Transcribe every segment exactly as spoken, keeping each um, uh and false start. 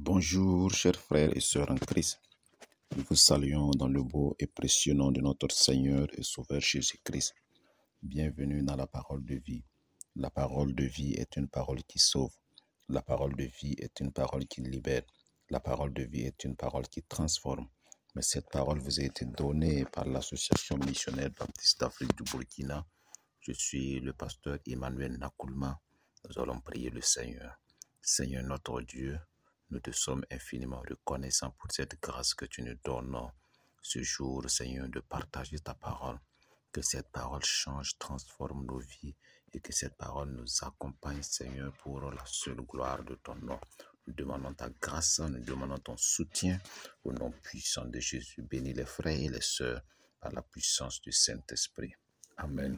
Bonjour, chers frères et sœurs en Christ. Nous vous saluons dans le beau et précieux nom de notre Seigneur et Sauveur Jésus-Christ. Bienvenue dans la parole de vie. La parole de vie est une parole qui sauve. La parole de vie est une parole qui libère. La parole de vie est une parole qui transforme. Mais cette parole vous a été donnée par l'Association missionnaire baptiste d'Afrique du Burkina. Je suis le pasteur Emmanuel Nakoulma. Nous allons prier le Seigneur. Seigneur notre Dieu, nous te sommes infiniment reconnaissants pour cette grâce que tu nous donnes ce jour, Seigneur, de partager ta parole. Que cette parole change, transforme nos vies et que cette parole nous accompagne, Seigneur, pour la seule gloire de ton nom. Nous demandons ta grâce, nous demandons ton soutien au nom puissant de Jésus. Bénis les frères et les sœurs par la puissance du Saint-Esprit. Amen.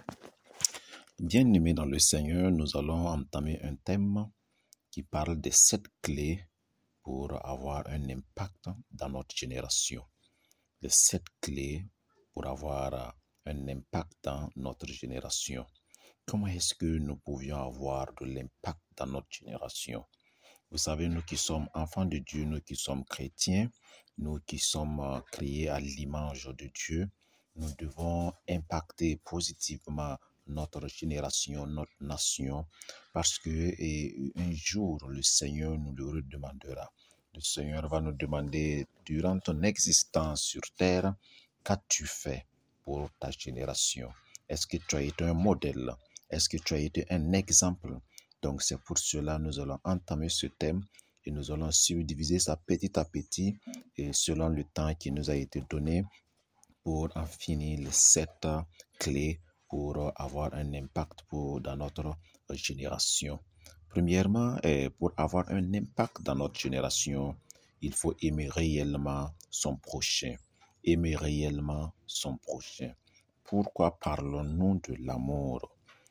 Bien-aimés dans le Seigneur, nous allons entamer un thème qui parle des sept clés pour avoir un impact dans notre génération. Les sept clés pour avoir un impact dans notre génération. Comment est-ce que nous pouvions avoir de l'impact dans notre génération? Vous savez, nous qui sommes enfants de Dieu, nous qui sommes chrétiens, nous qui sommes créés à l'image de Dieu, nous devons impacter positivement notre génération, notre nation, parce que et, un jour, le Seigneur nous le redemandera. Le Seigneur va nous demander, durant ton existence sur terre, qu'as-tu fait pour ta génération? Est-ce que tu as été un modèle? Est-ce que tu as été un exemple? Donc, c'est pour cela que nous allons entamer ce thème et nous allons subdiviser ça petit à petit et selon le temps qui nous a été donné pour en finir les sept clés pour avoir un impact pour, dans notre génération. Premièrement, pour avoir un impact dans notre génération, il faut aimer réellement son prochain. Aimer réellement son prochain. Pourquoi parlons-nous de l'amour?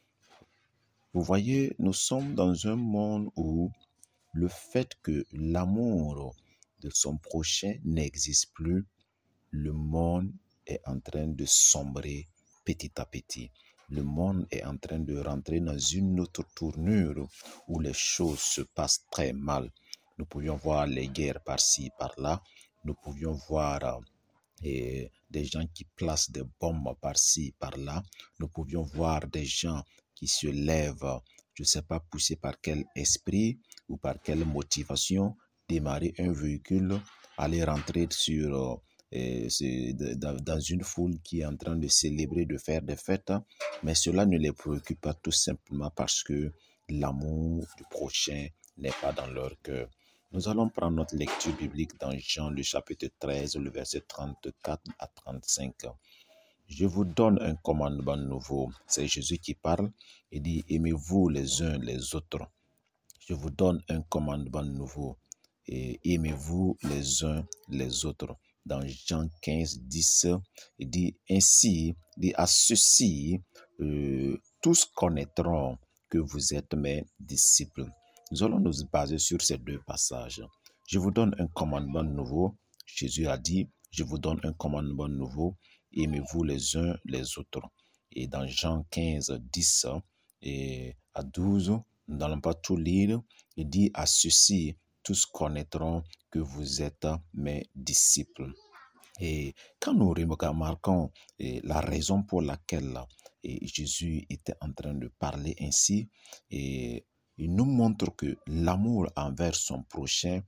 Vous voyez, nous sommes dans un monde où le fait que l'amour de son prochain n'existe plus, le monde est en train de sombrer petit à petit. Le monde est en train de rentrer dans une autre tournure où les choses se passent très mal. Nous pouvions voir les guerres par-ci, par-là. Nous pouvions voir et, des gens qui placent des bombes par-ci, par-là. Nous pouvions voir des gens qui se lèvent, je ne sais pas, poussés par quel esprit ou par quelle motivation, démarrer un véhicule, aller rentrer sur... Et c'est dans une foule qui est en train de célébrer, de faire des fêtes, mais cela ne les préoccupe pas tout simplement parce que l'amour du prochain n'est pas dans leur cœur. Nous allons prendre notre lecture biblique dans Jean, le chapitre treize, le verset trente-quatre à trente-cinq. Je vous donne un commandement nouveau. C'est Jésus qui parle. Il dit, aimez-vous les uns les autres. Je vous donne un commandement nouveau. Et aimez-vous les uns les autres. Dans Jean quinze, dix, il dit ainsi, il dit à ceux-ci, euh, tous connaîtront que vous êtes mes disciples. Nous allons nous baser sur ces deux passages. Je vous donne un commandement nouveau. Jésus a dit, je vous donne un commandement nouveau. Aimez-vous les uns les autres. Et dans Jean quinze, dix et à douze, nous n'allons pas tout lire. Il dit à ceux-ci, tous connaîtront que vous êtes mes disciples. Et quand nous remarquons la raison pour laquelle Jésus était en train de parler ainsi, et il nous montre que l'amour envers son prochain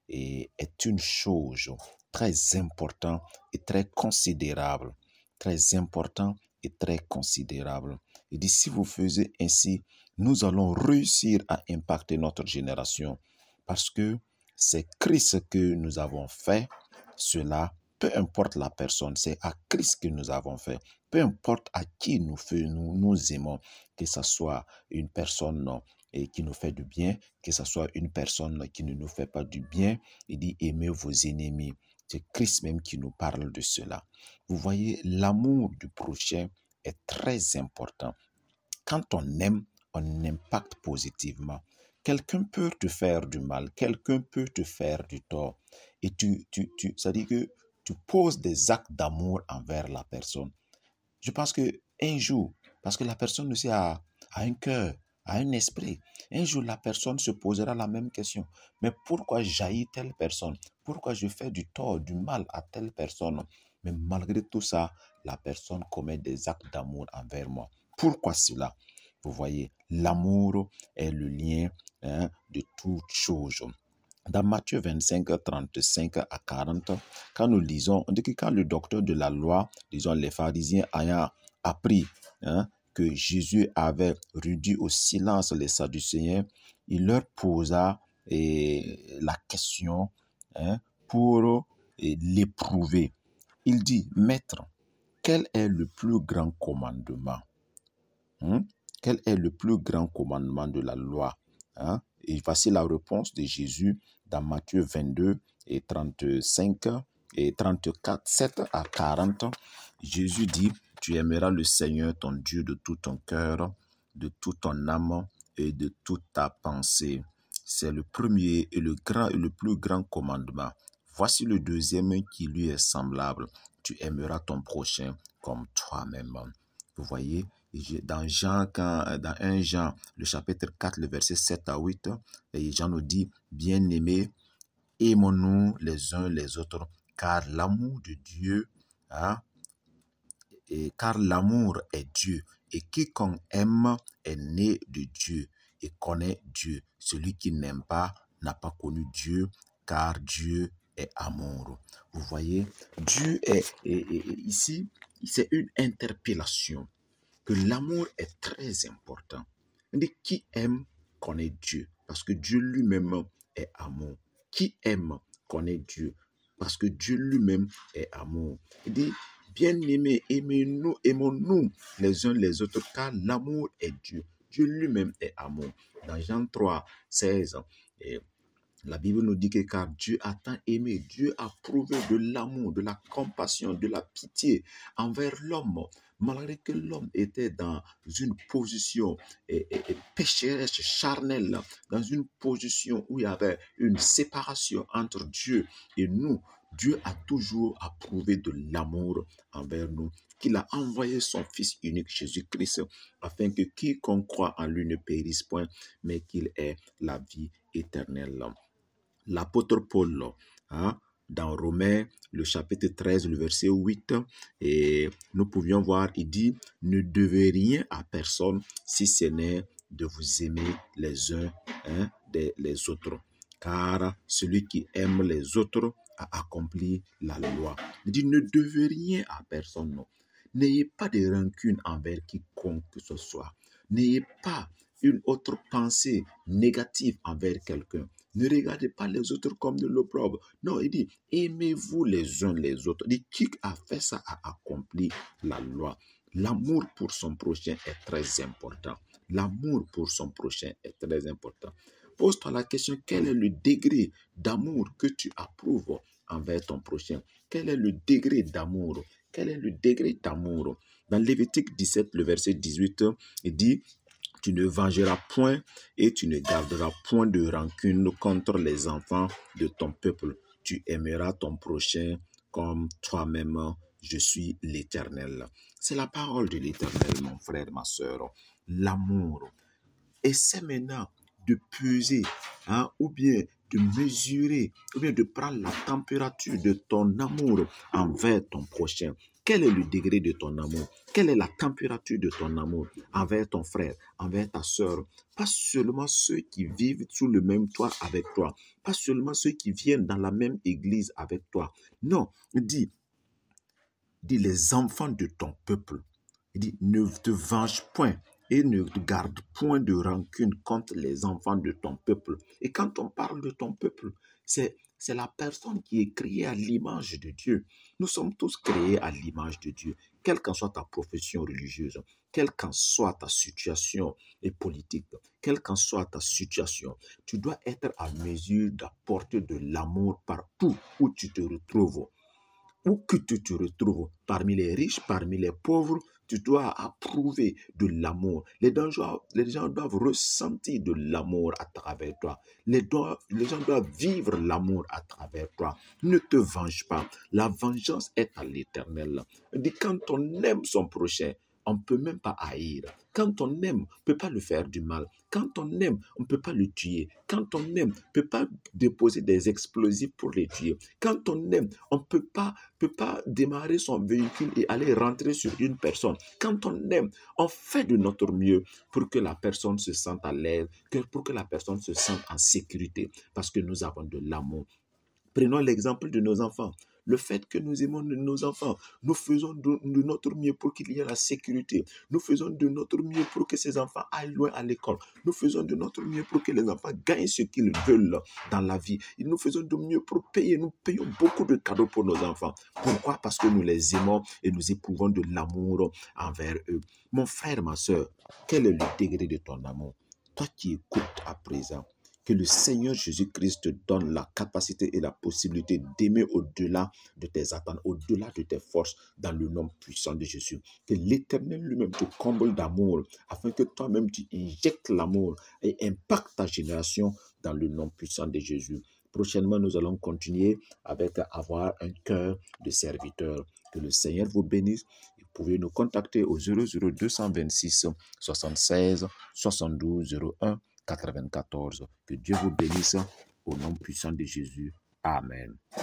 est une chose très importante et très considérable. Très important et très considérable. Il dit, si vous faisiez ainsi, nous allons réussir à impacter notre génération. Parce que c'est Christ que nous avons fait cela, peu importe la personne, c'est à Christ que nous avons fait. Peu importe à qui nous, fait, nous, nous aimons, que ce soit une personne et qui nous fait du bien, que ce soit une personne qui ne nous fait pas du bien. Il dit, aimez vos ennemis. C'est Christ même qui nous parle de cela. Vous voyez, l'amour du prochain est très important. Quand on aime, on impacte positivement. Quelqu'un peut te faire du mal, quelqu'un peut te faire du tort. Et tu, tu, tu, ça dit que tu poses des actes d'amour envers la personne. Je pense qu'un jour, parce que la personne aussi a, a un cœur, à un esprit. Un jour, la personne se posera la même question. Mais pourquoi jaillit telle personne? Pourquoi je fais du tort, du mal à telle personne? Mais malgré tout ça, la personne commet des actes d'amour envers moi. Pourquoi cela? Vous voyez, l'amour est le lien hein, de toutes choses. Dans Matthieu vingt-cinq, trente-cinq à quarante, quand nous lisons, on dit que quand le docteur de la loi, disons les pharisiens, ayant appris hein, que Jésus avait réduit au silence les Sadducéens, il leur posa eh, la question hein, pour eh, l'éprouver. Il dit, Maître, quel est le plus grand commandement? Hein? Quel est le plus grand commandement de la loi? Hein? Et voici la réponse de Jésus dans Matthieu vingt-deux et trente-cinq et trente-quatre, sept à quarante. Jésus dit, tu aimeras le Seigneur ton Dieu de tout ton cœur, de toute ton âme et de toute ta pensée. C'est le premier et le grand et le plus grand commandement. Voici le deuxième qui lui est semblable. Tu aimeras ton prochain comme toi-même. Vous voyez, dans Jean, quand, dans un Jean, le chapitre quatre, le verset sept à huit, et Jean nous dit, bien-aimés, aimons-nous les uns les autres, car l'amour de Dieu, hein, et car l'amour est Dieu, et quiconque aime est né de Dieu et connaît Dieu. Celui qui n'aime pas n'a pas connu Dieu, car Dieu est amour. Vous voyez, Dieu est, est, est ici, c'est une interpellation. Que l'amour est très important. On dit qui aime connaît Dieu, parce que Dieu lui-même est amour. Qui aime connaît Dieu, parce que Dieu lui-même est amour. Il dit, bien-aimés, aimez-nous, aimons-nous les uns les autres, car l'amour est Dieu. Dieu lui-même est amour. Dans Jean trois, seize, et la Bible nous dit que car Dieu a tant aimé, Dieu a prouvé de l'amour, de la compassion, de la pitié envers l'homme. Malgré que l'homme était dans une position et, et, et pécheresse charnelle, dans une position où il y avait une séparation entre Dieu et nous, Dieu a toujours approuvé de l'amour envers nous, qu'il a envoyé son Fils unique, Jésus-Christ, afin que quiconque croit en lui ne périsse point, mais qu'il ait la vie éternelle. L'apôtre Paul, hein, dans Romains, le chapitre treize, le verset huit, et nous pouvions voir, il dit, ne devez rien à personne si ce n'est de vous aimer les uns hein, des, les autres. Car celui qui aime les autres a accompli la loi. Il dit, ne devez rien à personne, non. N'ayez pas de rancune envers quiconque que ce soit. N'ayez pas une autre pensée négative envers quelqu'un. Ne regardez pas les autres comme de l'opprobre. Non, il dit, aimez-vous les uns les autres. Il dit, qui a fait ça a accompli la loi. L'amour pour son prochain est très important. L'amour pour son prochain est très important. Pose-toi la question, quel est le degré d'amour que tu approuves envers ton prochain? Quel est le degré d'amour? Quel est le degré d'amour? Dans Lévitique dix-sept, le verset dix-huit, il dit, tu ne vengeras point et tu ne garderas point de rancune contre les enfants de ton peuple. Tu aimeras ton prochain comme toi-même. Je suis l'Éternel. C'est la parole de l'Éternel, mon frère, ma soeur. L'amour. Essaie maintenant de peser, hein, ou bien de mesurer, ou bien de prendre la température de ton amour envers ton prochain. Quel est le degré de ton amour? Quelle est la température de ton amour envers ton frère, envers ta sœur? Pas seulement ceux qui vivent sous le même toit avec toi, pas seulement ceux qui viennent dans la même église avec toi. Non, dis, dis les enfants de ton peuple. Il dit, ne te venge point et ne garde point de rancune contre les enfants de ton peuple. Et quand on parle de ton peuple, c'est, c'est la personne qui est créée à l'image de Dieu. Nous sommes tous créés à l'image de Dieu, quelle qu'en soit ta profession religieuse, quelle qu'en soit ta situation politique, quelle qu'en soit ta situation, tu dois être à mesure d'apporter de l'amour partout où tu te retrouves. Où que tu te retrouves, parmi les riches, parmi les pauvres, tu dois approuver de l'amour. Les gens, les gens doivent ressentir de l'amour à travers toi. Les, doivent, les gens doivent vivre l'amour à travers toi. Ne te venge pas. La vengeance est à l'Éternel. Il dit, quand on aime son prochain, on ne peut même pas haïr. Quand on aime, on ne peut pas lui faire du mal. Quand on aime, on ne peut pas le tuer. Quand on aime, on ne peut pas déposer des explosifs pour les tuer. Quand on aime, on ne peut pas, peut pas démarrer son véhicule et aller rentrer sur une personne. Quand on aime, on fait de notre mieux pour que la personne se sente à l'aise, pour que la personne se sente en sécurité, parce que nous avons de l'amour. Prenons l'exemple de nos enfants. Le fait que nous aimons nos enfants, nous faisons de, de notre mieux pour qu'il y ait la sécurité. Nous faisons de notre mieux pour que ces enfants aillent loin à l'école. Nous faisons de notre mieux pour que les enfants gagnent ce qu'ils veulent dans la vie. Et nous faisons de mieux pour payer. Nous payons beaucoup de cadeaux pour nos enfants. Pourquoi? Parce que nous les aimons et nous éprouvons de l'amour envers eux. Mon frère, ma soeur, quel est le degré de ton amour? Toi qui écoutes à présent, que le Seigneur Jésus-Christ te donne la capacité et la possibilité d'aimer au-delà de tes attentes, au-delà de tes forces, dans le nom puissant de Jésus. Que l'Éternel lui-même te comble d'amour, afin que toi-même tu injectes l'amour et impactes ta génération dans le nom puissant de Jésus. Prochainement, nous allons continuer avec avoir un cœur de serviteur. Que le Seigneur vous bénisse. Vous pouvez nous contacter au zéro zéro deux cent vingt-six soixante-seize soixante-douze zéro un quatre-vingt-quatorze. Que Dieu vous bénisse au nom puissant de Jésus. Amen.